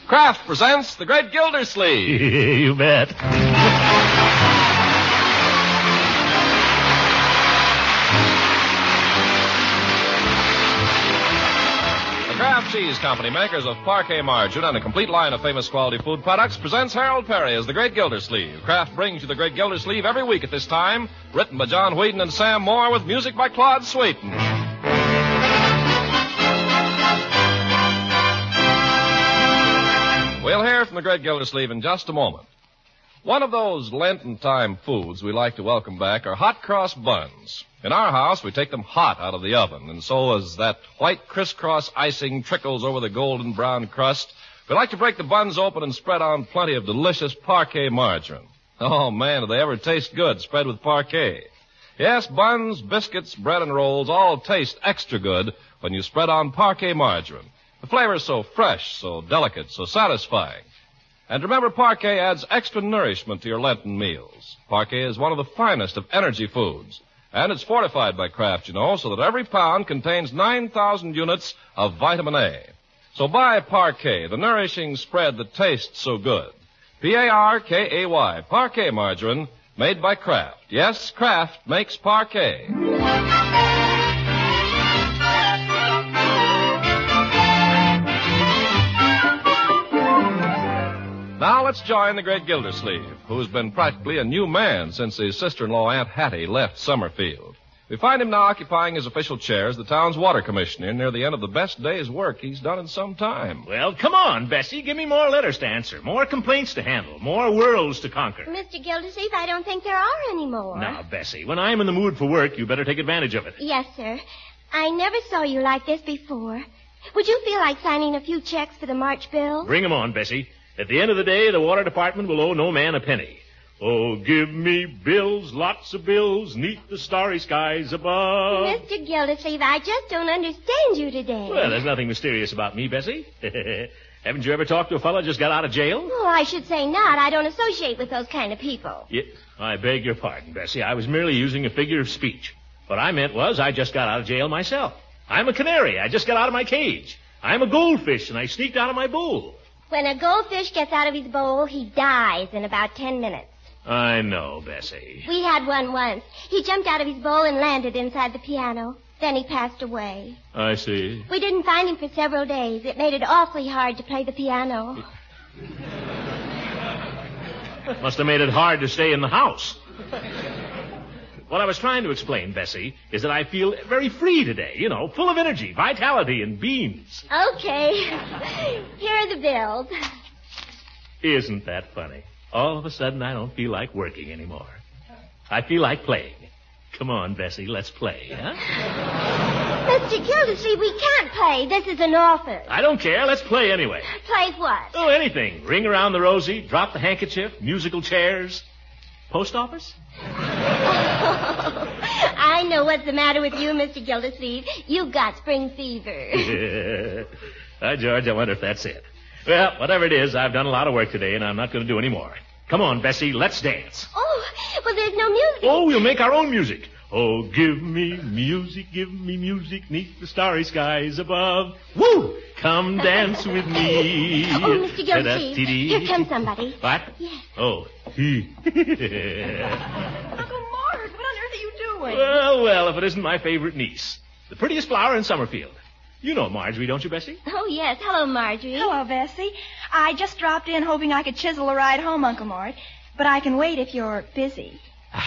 Kraft presents The Great Gildersleeve. You bet. Kraft Cheese Company, makers of Parquet margarine and a complete line of famous quality food products, presents Harold Perry as The Great Gildersleeve. Kraft brings you The Great Gildersleeve every week at this time, written by John Whedon and Sam Moore with music by Claude Sweeten. We'll hear from The Great Gildersleeve in just a moment. One of those Lenten-time foods we like to welcome back are hot cross buns. In our house, we take them hot out of the oven, and so as that white crisscross icing trickles over the golden brown crust, we like to break the buns open and spread on plenty of delicious Parquet margarine. Oh, man, do they ever taste good spread with Parquet. Yes, buns, biscuits, bread, and rolls all taste extra good when you spread on Parquet margarine. The flavor is so fresh, so delicate, so satisfying. And remember, Parquet adds extra nourishment to your Lenten meals. Parquet is one of the finest of energy foods. And it's fortified by Kraft, you know, so that every pound contains 9,000 units of vitamin A. So buy Parquet, the nourishing spread that tastes so good. P-A-R-K-A-Y, Parquet margarine, made by Kraft. Yes, Kraft makes Parquet. Now let's join the Great Gildersleeve, who's been practically a new man since his sister-in-law, Aunt Hattie, left Summerfield. We find him now occupying his official chair as the town's water commissioner near the end of the best day's work he's done in some time. Well, come on, Bessie. Give me more letters to answer, more complaints to handle, more worlds to conquer. Mr. Gildersleeve, I don't think there are any more. Now, Bessie, when I'm in the mood for work, you better take advantage of it. Yes, sir. I never saw you like this before. Would you feel like signing a few checks for the March bill? Bring 'em on, Bessie. At the end of the day, the water department will owe no man a penny. Oh, give me bills, lots of bills, neath the starry skies above. Mr. Gildersleeve, I just don't understand you today. Well, there's nothing mysterious about me, Bessie. Haven't you ever talked to a fellow just got out of jail? Oh, I should say not. I don't associate with those kind of people. Yeah, I beg your pardon, Bessie. I was merely using a figure of speech. What I meant was I just got out of jail myself. I'm a canary. I just got out of my cage. I'm a goldfish, and I sneaked out of my bowl. When a goldfish gets out of his bowl, he dies in about 10 minutes. I know, Bessie. We had one once. He jumped out of his bowl and landed inside the piano. Then he passed away. I see. We didn't find him for several days. It made it awfully hard to play the piano. Must have made it hard to stay in the house. What I was trying to explain, Bessie, is that I feel very free today, you know, full of energy, vitality, and beans. Okay. Here are the bills. Isn't that funny? All of a sudden, I don't feel like working anymore. I feel like playing. Come on, Bessie, let's play, huh? Mr. Gildersleeve, we can't play. This is an office. I don't care. Let's play anyway. Play what? Oh, anything. Ring around the rosy, drop the handkerchief, musical chairs. Post office? I know what's the matter with you, Mr. Gildersleeve. You've got spring fever. George, I wonder if that's it. Well, whatever it is, I've done a lot of work today, and I'm not going to do any more. Come on, Bessie, let's dance. Oh, well, there's no music. Oh, we'll make our own music. Oh, give me music, neath the starry skies above. Woo! Come dance with me. Oh, Mr. Gildersleeve, here comes somebody. What? Yes. Oh, he. Uncle Mort, what on earth are you doing? Well, if it isn't my favorite niece. The prettiest flower in Summerfield. You know Marjorie, don't you, Bessie? Oh, yes. Hello, Marjorie. Hello, Bessie. I just dropped in hoping I could chisel a ride home, Uncle Mort. But I can wait if you're busy.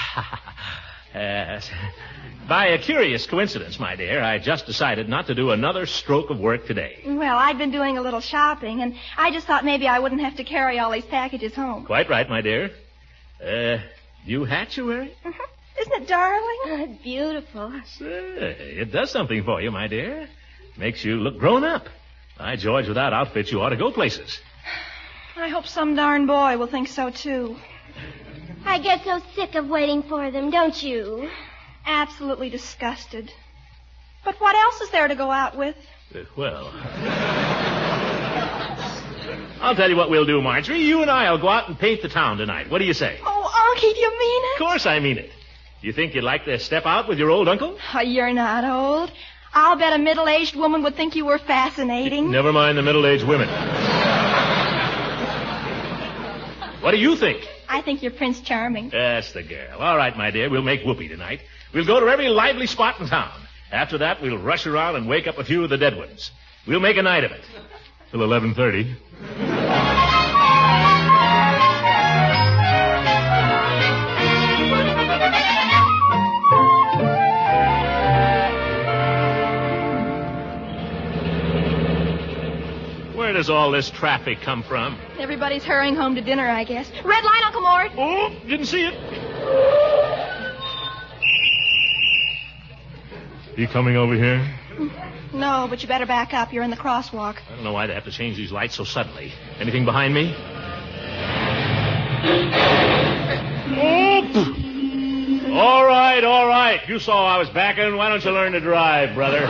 By a curious coincidence, my dear, I just decided not to do another stroke of work today. Well, I'd been doing a little shopping, and I just thought maybe I wouldn't have to carry all these packages home. Quite right, my dear. New hat you wearing? Mm-hmm. Isn't it darling? Oh, it's beautiful. Say, it does something for you, my dear. Makes you look grown up. By George, with that outfit, you ought to go places. I hope some darn boy will think so, too. I get so sick of waiting for them, don't you? Absolutely disgusted. But what else is there to go out with? Well, I'll tell you what we'll do, Marjorie. You and I'll go out and paint the town tonight. What do you say? Oh, Unky, do you mean it? Of course I mean it. You think you'd like to step out with your old uncle? Oh, you're not old. I'll bet a middle-aged woman would think you were fascinating. Never mind the middle-aged women. What do you think? I think you're Prince Charming. That's the girl. All right, my dear, we'll make whoopee tonight. We'll go to every lively spot in town. After that, we'll rush around and wake up a few of the dead ones. We'll make a night of it. Till 11:30. Where does all this traffic come from? Everybody's hurrying home to dinner, I guess. Red light, Uncle Mort. Oh, didn't see it. You coming over here? No, but you better back up. You're in the crosswalk. I don't know why they have to change these lights so suddenly. Anything behind me? Oh! All right. You saw I was backing. Why don't you learn to drive, brother?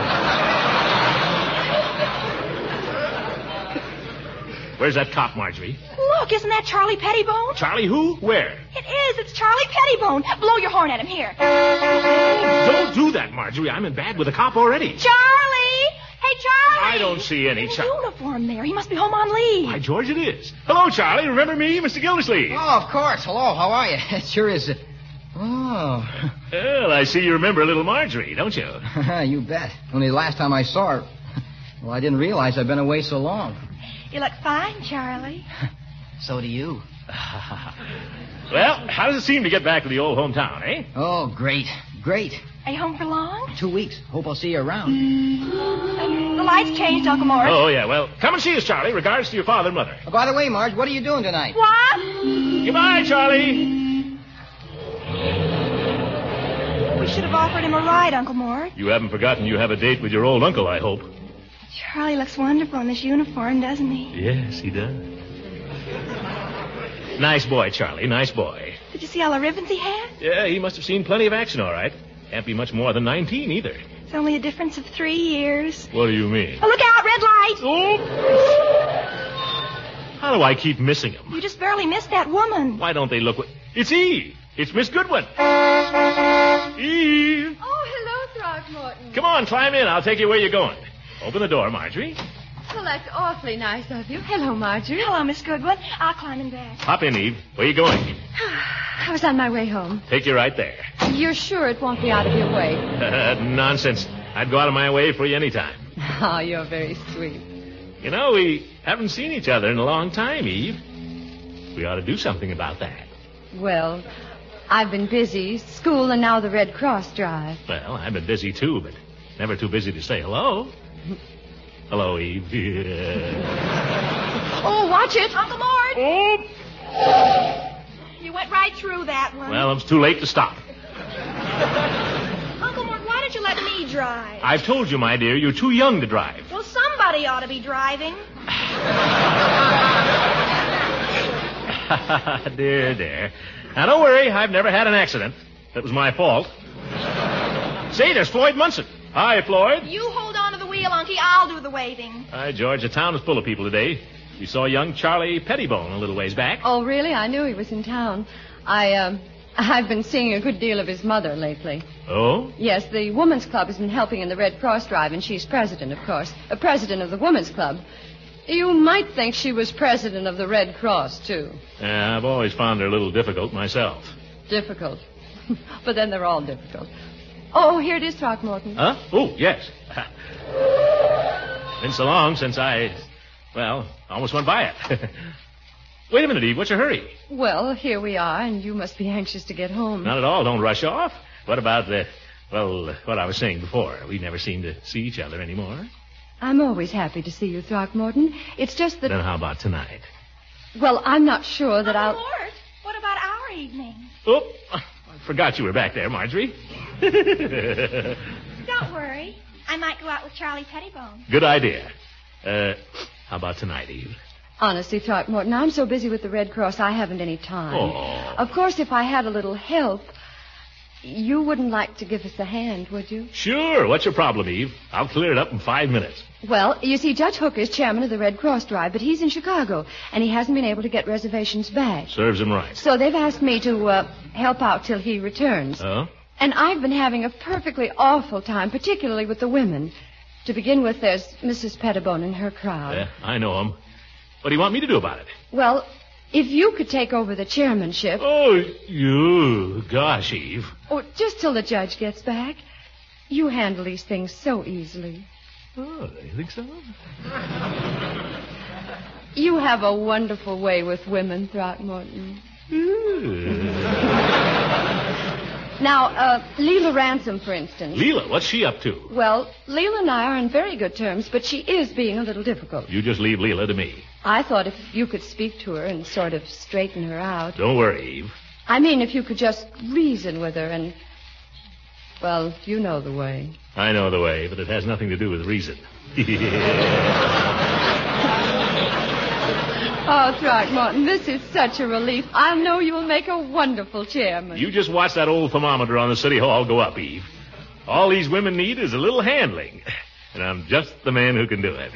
Where's that cop, Marjorie? Look, isn't that Charlie Pettibone? Charlie who? Where? It is. It's Charlie Pettibone. Blow your horn at him. Here. Don't do that, Marjorie. I'm in bad with a cop already. Charlie! Hey, Charlie! I don't see any Charlie. Uniform there. He must be home on leave. Why, George, it is. Hello, Charlie. Remember me, Mr. Gildersleeve? Oh, of course. Hello. How are you? It sure is. Oh. Well, I see you remember little Marjorie, don't you? You bet. Only the last time I saw her, well, I didn't realize I'd been away so long. You look fine, Charlie. So do you. Well, how does it seem to get back to the old hometown, eh? Oh, great. Great. Are you home for long? 2 weeks. Hope I'll see you around. The lights changed, Uncle Mort. Oh, yeah. Well, come and see us, Charlie. Regards to your father and mother. Oh, by the way, Marge, what are you doing tonight? What? Goodbye, Charlie. We should have offered him a ride, Uncle Mort. You haven't forgotten you have a date with your old uncle, I hope. Charlie looks wonderful in this uniform, doesn't he? Yes, he does. Nice boy, Charlie. Nice boy. Did you see all the ribbons he had? Yeah, he must have seen plenty of action, all right. Can't be much more than 19, either. It's only a difference of 3 years. What do you mean? Oh, look out, red light! Oh! How do I keep missing him? You just barely missed that woman. Why don't they look... It's Eve. It's Miss Goodwin. Eve. Oh, hello, Throckmorton. Come on, climb in. I'll take you where you're going. Open the door, Marjorie. Well, that's awfully nice of you. Hello, Marjorie. Hello, Miss Goodwin. I'll climb in back. Hop in, Eve. Where you going? I was on my way home. Take you right there. You're sure it won't be out of your way? Nonsense. I'd go out of my way for you any time. Oh, you're very sweet. You know, we haven't seen each other in a long time, Eve. We ought to do something about that. Well, I've been busy. School and now the Red Cross drive. Well, I've been busy, too, but never too busy to say hello. Hello, Eve. Oh, watch it. Uncle Mort. Oh! You went right through that one. Well, it's too late to stop. Uncle Mort, why don't you let me drive? I've told you, my dear, you're too young to drive. Well, somebody ought to be driving. Dear. Now, don't worry. I've never had an accident. That was my fault. Say, there's Floyd Munson. Hi, Floyd. You hold on to the wheel, Unky. I'll do the waving. Hi, George. The town is full of people today. You saw young Charlie Pettibone a little ways back. Oh, really? I knew he was in town. I've been seeing a good deal of his mother lately. Oh? Yes, the Women's Club has been helping in the Red Cross drive, and she's president, of course. A president of the Women's Club. You might think she was president of the Red Cross, too. Yeah, I've always found her a little difficult myself. Difficult. But then they're all difficult. Oh, here it is, Throckmorton. Huh? Oh, yes. Been so long since almost went by it. Wait a minute, Eve. What's your hurry? Well, here we are, and you must be anxious to get home. Not at all. Don't rush off. What about what I was saying before? We never seem to see each other anymore. I'm always happy to see you, Throckmorton. It's just that... Then how about tonight? Well, I'm not sure that Uncle Mort, what about our evening? Oh, I forgot you were back there, Marjorie. Don't worry. I might go out with Charlie Pettibone. Good idea. How about tonight, Eve? Honestly, Throckmorton, I'm so busy with the Red Cross, I haven't any time. Oh. Of course, if I had a little help, you wouldn't like to give us a hand, would you? Sure. What's your problem, Eve? I'll clear it up in 5 minutes. Well, you see, Judge Hooker is chairman of the Red Cross drive, but he's in Chicago, and he hasn't been able to get reservations back. Serves him right. So they've asked me to help out till he returns. Oh? And I've been having a perfectly awful time, particularly with the women. To begin with, there's Mrs. Pettibone and her crowd. Yeah, I know him. What do you want me to do about it? Well, if you could take over the chairmanship... Oh, you... Gosh, Eve. Oh, just till the judge gets back. You handle these things so easily. Oh, you think so? You have a wonderful way with women, Throckmorton. Now, Leela Ransom, for instance. Leela, what's she up to? Well, Leela and I are on very good terms, but she is being a little difficult. You just leave Leela to me. I thought if you could speak to her and sort of straighten her out. Don't worry, Eve. I mean, if you could just reason with her and... Well, you know the way. I know the way, but it has nothing to do with reason. Oh, Throckmorton, this is such a relief. I know you'll make a wonderful chairman. You just watch that old thermometer on the city hall go up, Eve. All these women need is a little handling. And I'm just the man who can do it.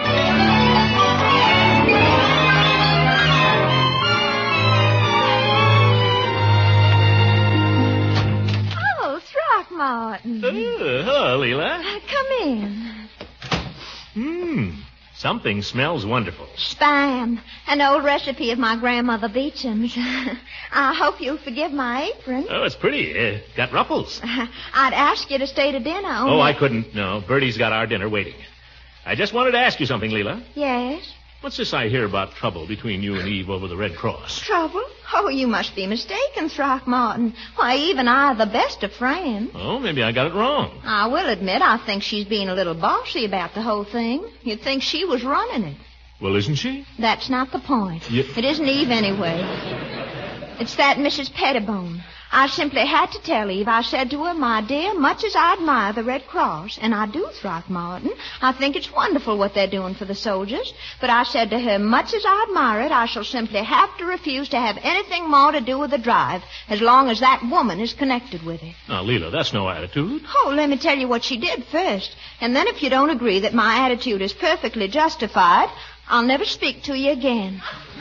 Oh, Throckmorton. Hello, Leela. Come in. Something smells wonderful. Spam, an old recipe of my grandmother Beecham's. I hope you'll forgive my apron. Oh, it's pretty. Got ruffles. I'd ask you to stay to dinner. Only... Oh, I couldn't. No, Bertie's got our dinner waiting. I just wanted to ask you something, Leela. Yes? What's this I hear about trouble between you and Eve over the Red Cross? Trouble? Oh, you must be mistaken, Throckmorton. Why, Eve and I are the best of friends. Oh, maybe I got it wrong. I will admit I think she's being a little bossy about the whole thing. You'd think she was running it. Well, isn't she? That's not the point. It isn't Eve anyway. It's that Mrs. Pettibone. I simply had to tell Eve. I said to her, my dear, much as I admire the Red Cross, and I do, Throckmorton, I think it's wonderful what they're doing for the soldiers, but I said to her, much as I admire it, I shall simply have to refuse to have anything more to do with the drive as long as that woman is connected with it. Now, Leela, that's no attitude. Oh, let me tell you what she did first. And then if you don't agree that my attitude is perfectly justified, I'll never speak to you again.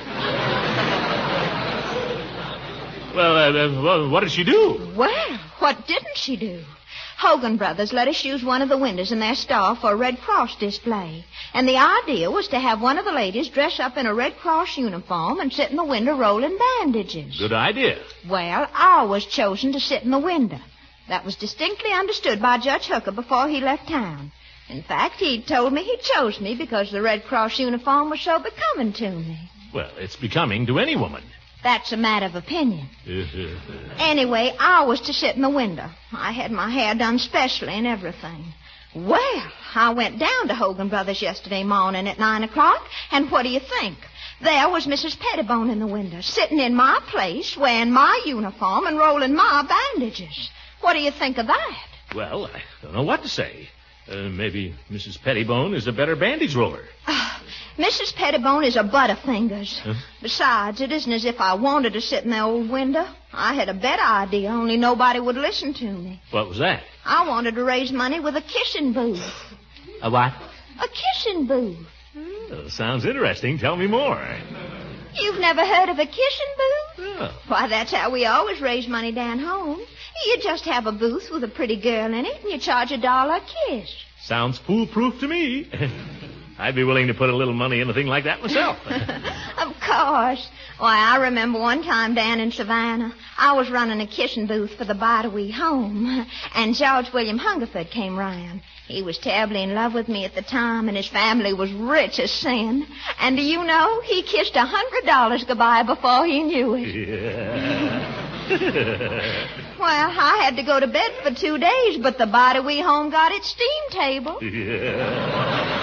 Well, what did she do? Well, what didn't she do? Hogan Brothers let us use one of the windows in their store for a Red Cross display. And the idea was to have one of the ladies dress up in a Red Cross uniform and sit in the window rolling bandages. Good idea. Well, I was chosen to sit in the window. That was distinctly understood by Judge Hooker before he left town. In fact, he told me he chose me because the Red Cross uniform was so becoming to me. Well, it's becoming to any woman. That's a matter of opinion. Anyway, I was to sit in the window. I had my hair done specially and everything. Well, I went down to Hogan Brothers yesterday morning at 9 o'clock, and what do you think? There was Mrs. Pettibone in the window, sitting in my place, wearing my uniform and rolling my bandages. What do you think of that? Well, I don't know what to say. Maybe Mrs. Pettibone is a better bandage roller. Mrs. Pettibone is a butterfingers. Huh? Besides, it isn't as if I wanted to sit in the old window. I had a better idea, only nobody would listen to me. What was that? I wanted to raise money with a kissing booth. A what? A kissing booth. Oh, sounds interesting. Tell me more. You've never heard of a kissing booth? No. Why, that's how we always raise money down home. You just have a booth with a pretty girl in it, and you charge $1 a kiss. Sounds foolproof to me. I'd be willing to put a little money in a thing like that myself. Of course. Why, I remember one time down in Savannah, I was running a kissing booth for the Bidewee home, and George William Hungerford came round. He was terribly in love with me at the time, and his family was rich as sin. And do you know, he kissed $100 goodbye before he knew it. Yeah. Well, I had to go to bed for 2 days, but the Bidewee home got its steam table. Yeah.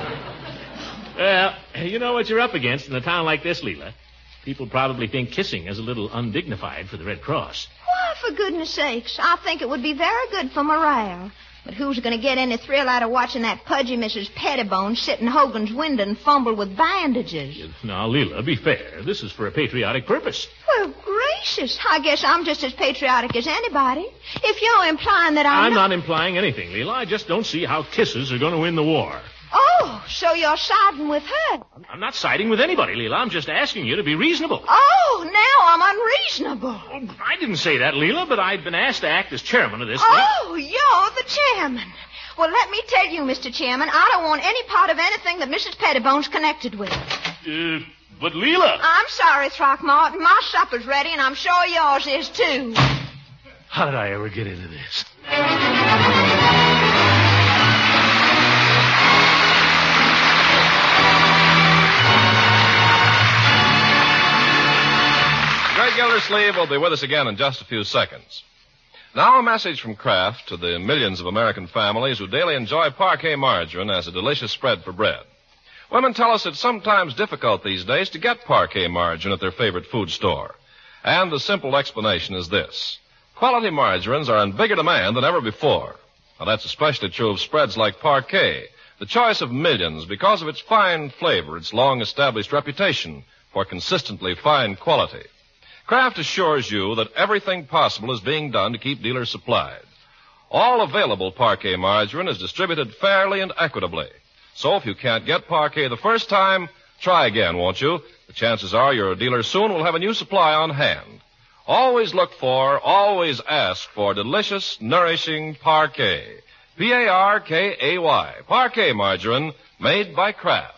Well, you know what you're up against in a town like this, Leela. People probably think kissing is a little undignified for the Red Cross. Why, for goodness sakes, I think it would be very good for morale. But who's going to get any thrill out of watching that pudgy Mrs. Pettibone sit in Hogan's window and fumble with bandages? Now, Leela, be fair. This is for a patriotic purpose. Well, gracious, I guess I'm just as patriotic as anybody. If you're implying that I'm not implying anything, Leela. I just don't see how kisses are going to win the war. Oh, so you're siding with her. I'm not siding with anybody, Leela. I'm just asking you to be reasonable. Oh, now I'm unreasonable. Oh, I didn't say that, Leela, but I've been asked to act as chairman of this thing. You're the chairman. Well, let me tell you, Mr. Chairman, I don't want any part of anything that Mrs. Pettibone's connected with. But Leela... I'm sorry, Throckmorton. My supper's ready, and I'm sure yours is, too. How did I ever get into this? Greg Gildersleeve will be with us again in just a few seconds. Now a message from Kraft to the millions of American families who daily enjoy Parquet margarine as a delicious spread for bread. Women tell us it's sometimes difficult these days to get Parquet margarine at their favorite food store. And the simple explanation is this. Quality margarines are in bigger demand than ever before. Now that's especially true of spreads like Parquet, the choice of millions because of its fine flavor, its long-established reputation for consistently fine quality. Kraft assures you that everything possible is being done to keep dealers supplied. All available Parquet margarine is distributed fairly and equitably. So if you can't get Parquet the first time, try again, won't you? The chances are your dealer soon will have a new supply on hand. Always look for, always ask for delicious, nourishing Parquet. P-A-R-K-A-Y. Parquet margarine made by Kraft.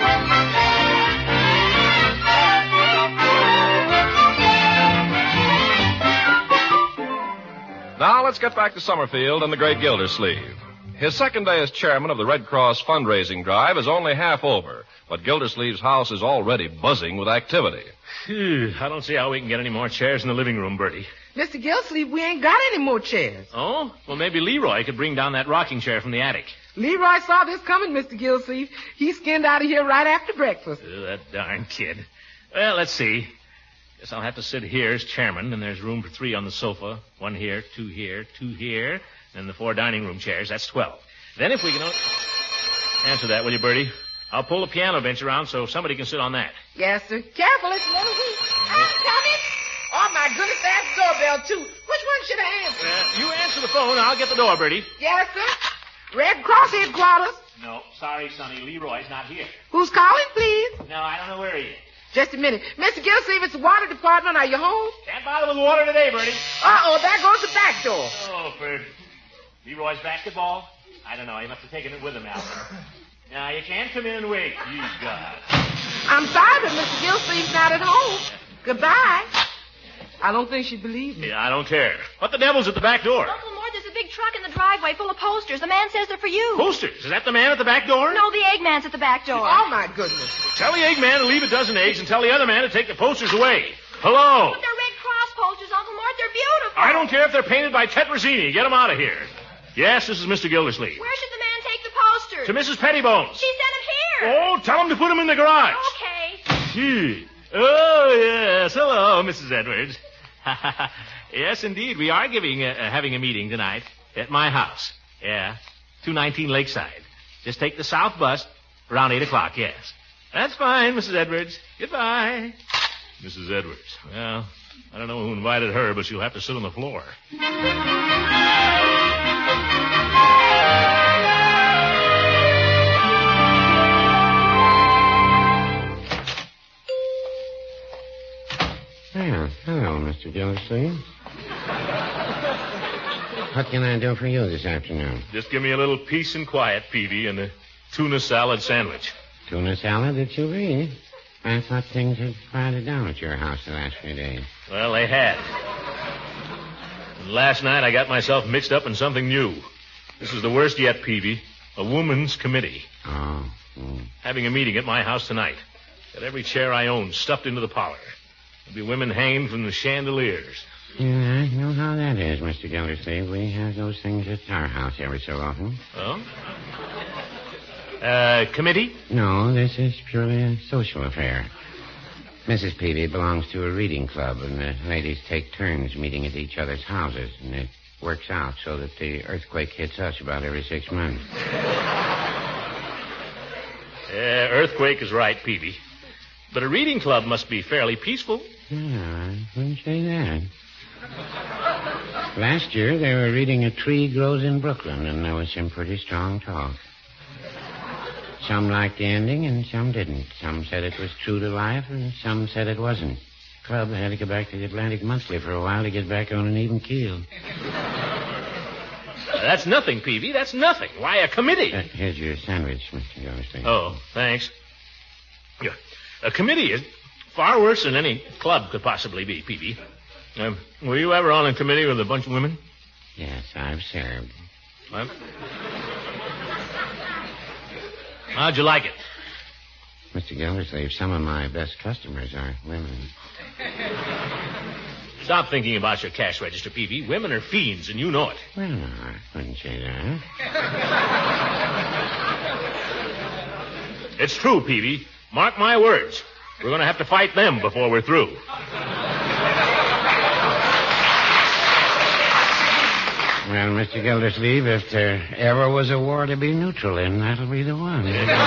Now let's get back to Summerfield and the great Gildersleeve. His second day as chairman of the Red Cross fundraising drive is only half over, but Gildersleeve's house is already buzzing with activity. Phew, I don't see how we can get any more chairs in the living room, Bertie. Mr. Gildersleeve, we ain't got any more chairs. Oh? Well, maybe Leroy could bring down that rocking chair from the attic. Leroy saw this coming, Mr. Gildersleeve. He skinned out of here right after breakfast. Oh, that darn kid. Well, let's see. Guess I'll have to sit here as chairman, and there's room for 3 on the sofa. 1 here, 2 here, 2 here, and the 4 dining room chairs. That's 12. Then if we can... Answer that, will you, Bertie? I'll pull the piano bench around so somebody can sit on that. Yes, sir. Careful, it's a little weak. I'm coming. Oh, my goodness, that's the doorbell, too. Which one should I answer? You answer the phone, and I'll get the door, Bertie. Yes, sir. Red Cross headquarters. No, sorry, Sonny. Leroy's not here. Who's calling, please? No, I don't know where he is. Just a minute. Mr. Gildersleeve, it's the water department. Are you home? Can't bother with water today, Bertie. Uh-oh, there goes the back door. Oh, for Leroy's basketball? I don't know. He must have taken it with him out there. Now, you can't come in and wait. You God. I'm sorry, but Mr. Gildersleeve's not at home. Goodbye. I don't think she believes me. Yeah, I don't care. What the devil's at the back door? Uncle Mort, there's a big truck in the driveway full of posters. The man says they're for you. Posters? Is that the man at the back door? No, the Eggman's at the back door. Oh, my goodness. Tell the egg man to leave a dozen eggs and tell the other man to take the posters away. Hello? But they're Red Cross posters, Uncle Mort. They're beautiful. I don't care if they're painted by Tetrazzini. Get them out of here. Yes, this is Mr. Gildersleeve. Where should the man take the posters? To Mrs. Pettibones. She said them here. Oh, tell him to put them in the garage. Okay. Gee. Oh, yes. Hello, Mrs. Edwards. Yes, indeed. We are having a meeting tonight at my house. Yeah. 219 Lakeside. Just take the south bus around 8 o'clock, yes. That's fine, Mrs. Edwards. Goodbye. Mrs. Edwards. Well, I don't know who invited her, but she'll have to sit on the floor. Hello, Mr. Gildersleeve. What can I do for you this afternoon? Just give me a little peace and quiet, Peavy, and a tuna salad sandwich. Tuna salad that you read? I thought things had quieted down at your house the last few days. Well, they had. And last night I got myself mixed up in something new. This is the worst yet, Peavy. A woman's committee. Oh. Having a meeting at my house tonight. Got every chair I own stuffed into the parlor. There'll be women hanging from the chandeliers. Yeah, I know how that is, Mr. Gildersleeve. We have those things at our house every so often. Oh? Committee? No, this is purely a social affair. Mrs. Peavy belongs to a reading club, and the ladies take turns meeting at each other's houses, and it works out so that the earthquake hits us about every 6 months. Earthquake is right, Peavy. But a reading club must be fairly peaceful. Yeah, I wouldn't say that. Last year, they were reading A Tree Grows in Brooklyn, and there was some pretty strong talk. Some liked the ending, and some didn't. Some said it was true to life, and some said it wasn't. The club had to go back to the Atlantic Monthly for a while to get back on an even keel. That's nothing, Peavy. That's nothing. Why, a committee? Here's your sandwich, Mr. Gildersleeve. Oh, thanks. Yeah. A committee is far worse than any club could possibly be, Peavy. Were you ever on a committee with a bunch of women? Yes, I've served. What? How'd you like it? Mr. Gildersleeve, some of my best customers are women. Stop thinking about your cash register, Peavy. Women are fiends, and you know it. Well, no, I wouldn't say that. It's true, Peavy. Mark my words. We're going to have to fight them before we're through. Well, Mr. Gildersleeve, if there ever was a war to be neutral in, that'll be the one.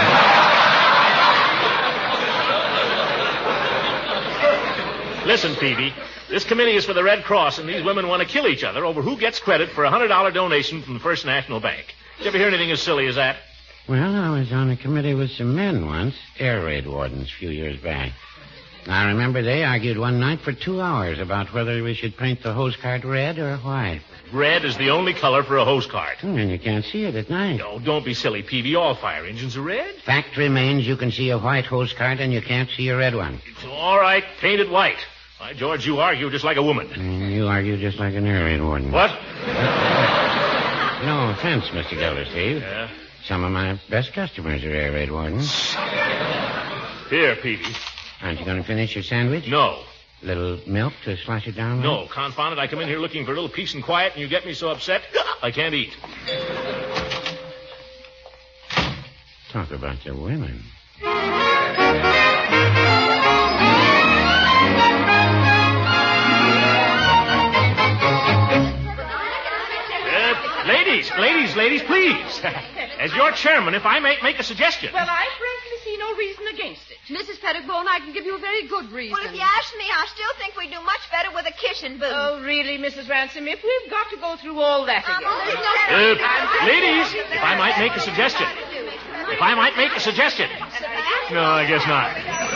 Listen, Peavy. This committee is for the Red Cross, and these women want to kill each other over who gets credit for a $100 donation from the First National Bank. Did you ever hear anything as silly as that? Well, I was on a committee with some men once, air raid wardens, a few years back. I remember they argued one night for 2 hours about whether we should paint the hose cart red or white. Red is the only color for a hose cart. And you can't see it at night. No, don't be silly, Peavy. All fire engines are red. Fact remains you can see a white hose cart and you can't see a red one. It's all right. Paint it white. By George, you argue just like a woman. You argue just like an air raid warden. What? No offense, Mr. Gildersleeve. Yeah? Some of my best customers are air raid wardens. Here, Peavy. Aren't you going to finish your sandwich? No. A little milk to slosh it down with? No, confound it. I come in here looking for a little peace and quiet, and you get me so upset, I can't eat. Talk about the women. Ladies, please. As your chairman, if I may make a suggestion. Well, I frankly see no reason against it. Mrs. Pettibone, I can give you a very good reason. Well, if you ask me, I still think we do much better with a kissing booth. Oh, really, Mrs. Ransom? If we've got to go through all that again. Ladies, if I might make a suggestion. No, I guess not.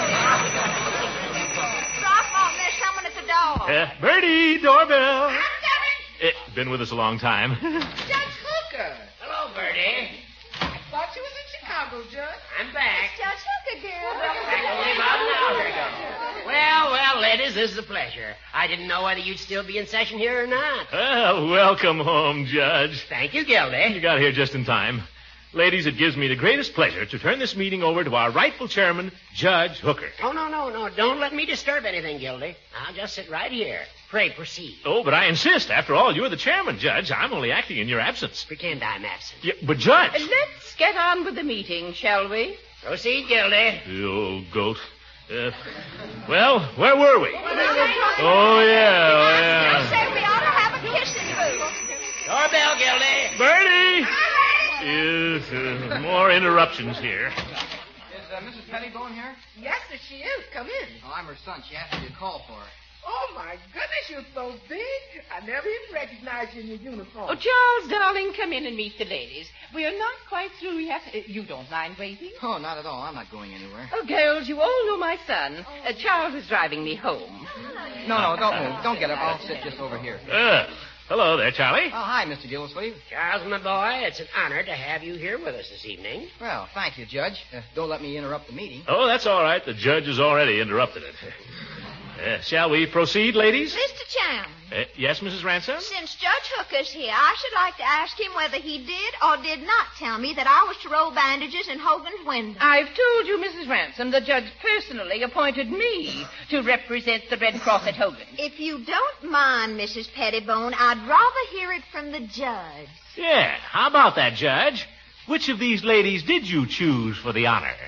Throckmorton, there's someone at the door. Bertie, doorbell. I'm coming. Been with us a long time. Judge Hooker. Hello, Bertie. I thought you was in Chicago, Judge. I'm back. Judge Hooker, girl. Back only about an hour ago. Well, ladies, this is a pleasure. I didn't know whether you'd still be in session here or not. Well, welcome home, Judge. Thank you, Gildy. You got here just in time. Ladies, it gives me the greatest pleasure to turn this meeting over to our rightful chairman, Judge Hooker. Oh, no. Don't let me disturb anything, Gildy. I'll just sit right here. Pray, proceed. Oh, but I insist. After all, you're the chairman, Judge. I'm only acting in your absence. Pretend I'm absent. Yeah, but, Judge... Let's get on with the meeting, shall we? Proceed, Gildy. You old goat. Well, where were we? Oh, yeah. I say we ought to have a kissing booth. Doorbell, Gildy. Bertie! Yes, more interruptions here. Is Mrs. Pettibone here? Yes, sir, she is. Come in. Oh, I'm her son. She asked me to call for her. Oh, my goodness, you're so big. I never even recognized you in your uniform. Oh, Charles, darling, come in and meet the ladies. We are not quite through yet. You don't mind waiting? Oh, not at all. I'm not going anywhere. Oh, girls, you all know my son. Charles is driving me home. No, don't move. Don't get up. I'll sit just over here. Hello there, Charlie. Oh, hi, Mr. Gildersleeve. Charles, my boy, it's an honor to have you here with us this evening. Well, thank you, Judge. Don't let me interrupt the meeting. Oh, that's all right. The judge has already interrupted it. Shall we proceed, ladies? Mr. Chairman. Yes, Mrs. Ransom? Since Judge Hooker's here, I should like to ask him whether he did or did not tell me that I was to roll bandages in Hogan's window. I've told you, Mrs. Ransom, the judge personally appointed me to represent the Red Cross at Hogan. If you don't mind, Mrs. Pettibone, I'd rather hear it from the judge. Yeah, how about that, Judge? Which of these ladies did you choose for the honor?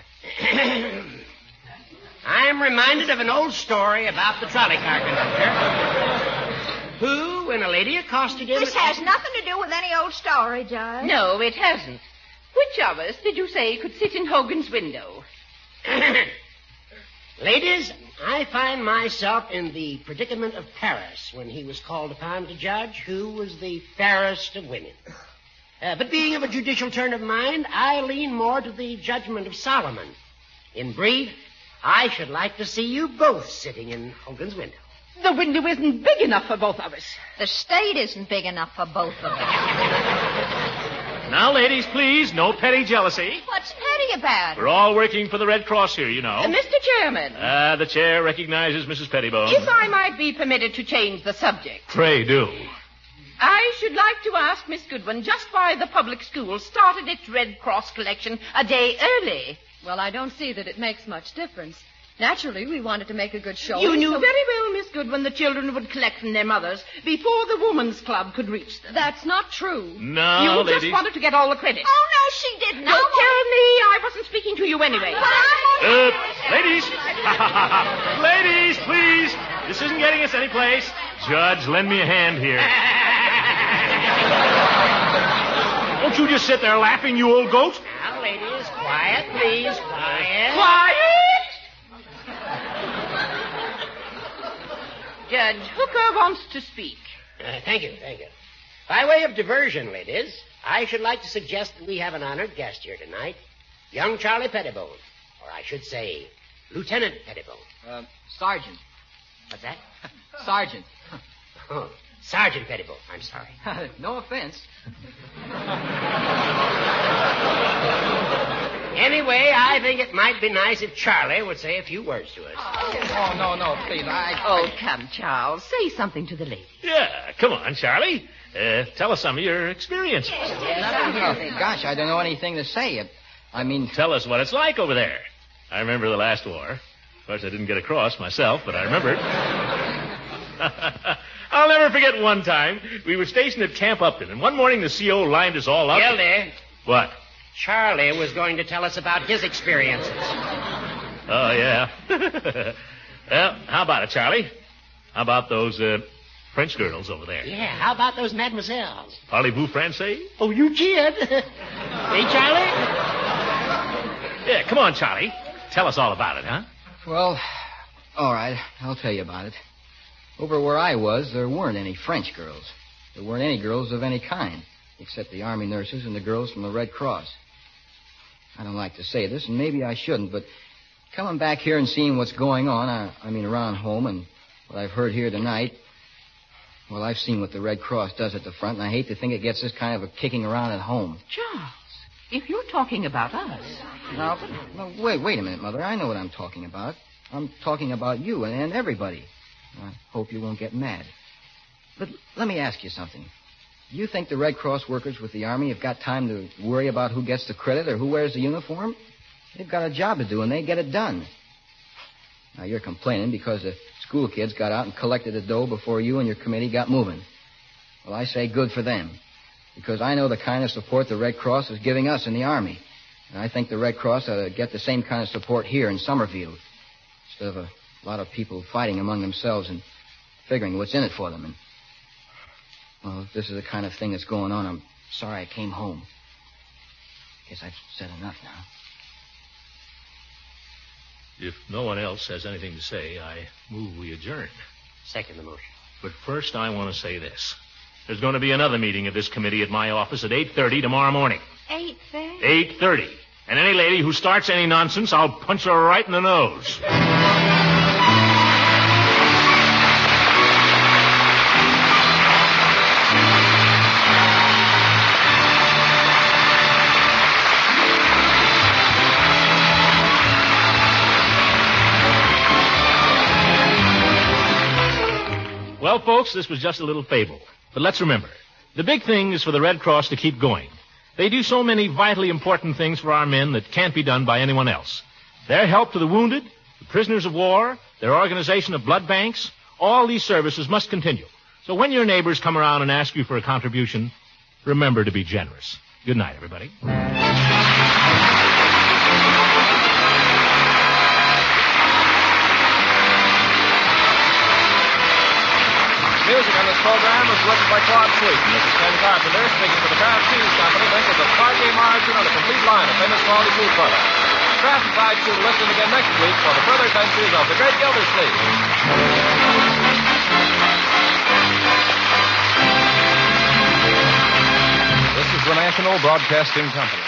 I'm reminded of an old story about the trolley car conductor who, when a lady accosted him... This has nothing to do with any old story, Judge. No, it hasn't. Which of us did you say could sit in Hogan's window? Ladies, I find myself in the predicament of Paris when he was called upon to judge who was the fairest of women. But being of a judicial turn of mind, I lean more to the judgment of Solomon. In brief, I should like to see you both sitting in Hogan's window. The window isn't big enough for both of us. The state isn't big enough for both of us. Now, ladies, please, no petty jealousy. What's petty about it? We're all working for the Red Cross here, you know. Mr. Chairman. The chair recognizes Mrs. Pettibone. If I might be permitted to change the subject. Pray do. I should like to ask Miss Goodwin just why the public school started its Red Cross collection a day early. Well, I don't see that it makes much difference. Naturally, we wanted to make a good showing. You knew very well, Miss Goodwin, the children would collect from their mothers before the Woman's Club could reach them. That's not true. No, You ladies. just wanted to get all the credit. Oh, no, she didn't. Don't tell me. I wasn't speaking to you anyway. Ladies. Ladies, please. This isn't getting us any place. Judge, lend me a hand here. Don't you just sit there laughing, you old goat. Now, ladies, quiet, please. Quiet. Quiet! Judge Hooker wants to speak. Thank you. By way of diversion, ladies, I should like to suggest that we have an honored guest here tonight, young Charlie Pettibone. Or I should say, Lieutenant Pettibone. Sergeant. What's that? Sergeant. Oh, Sergeant Pettibone. I'm sorry. No offense. Anyway, I think it might be nice if Charlie would say a few words to us. Oh, no, please. Oh, come, Charles. Say something to the lady. Yeah, come on, Charlie. Tell us some of your experiences. Gosh, I don't know anything to say. I mean... Tell us what it's like over there. I remember the last war. Of course, I didn't get across myself, but I remember it. I'll never forget one time. We were stationed at Camp Upton, and one morning the CO lined us all up. Gildy. What? Charlie was going to tell us about his experiences. Oh, yeah. Well, how about it, Charlie? How about those French girls over there? Yeah, how about those mademoiselles? Parlez-vous français? Oh, you did? Hey, Charlie? Yeah, come on, Charlie. Tell us all about it, huh? Well, all right. I'll tell you about it. Over where I was, there weren't any French girls. There weren't any girls of any kind, except the Army nurses and the girls from the Red Cross. I don't like to say this, and maybe I shouldn't, but coming back here and seeing what's going on, I mean around home, and what I've heard here tonight, well, I've seen what the Red Cross does at the front, and I hate to think it gets this kind of a kicking around at home. Charles, if you're talking about us... Now, wait a minute, Mother. I know what I'm talking about. I'm talking about you and everybody. I hope you won't get mad. But let me ask you something. Do you think the Red Cross workers with the Army have got time to worry about who gets the credit or who wears the uniform? They've got a job to do, and they get it done. Now, you're complaining because the school kids got out and collected the dough before you and your committee got moving. Well, I say good for them, because I know the kind of support the Red Cross is giving us in the Army. And I think the Red Cross ought to get the same kind of support here in Summerfield, instead of a lot of people fighting among themselves and figuring what's in it for them. And, well, if this is the kind of thing that's going on, I'm sorry I came home. Guess I've said enough now. If no one else has anything to say, I move we adjourn. Second the motion. But first, I want to say this. There's going to be another meeting of this committee at my office at 8:30 tomorrow morning. 8:30? 8:30. And any lady who starts any nonsense, I'll punch her right in the nose. Well, folks, this was just a little fable. But let's remember, the big thing is for the Red Cross to keep going. They do so many vitally important things for our men that can't be done by anyone else. Their help to the wounded, the prisoners of war, their organization of blood banks, all these services must continue. So when your neighbors come around and ask you for a contribution, remember to be generous. Good night, everybody. Music on this program was written by Claude Sweeten. This is Ken Carpenter speaking for the Kraft Cheese Company, makers of Parkay Margarine and a complete line of famous quality food products. Kraft invites you to listen again next week for the further adventures of the Great Gildersleeve. This is the National Broadcasting Company.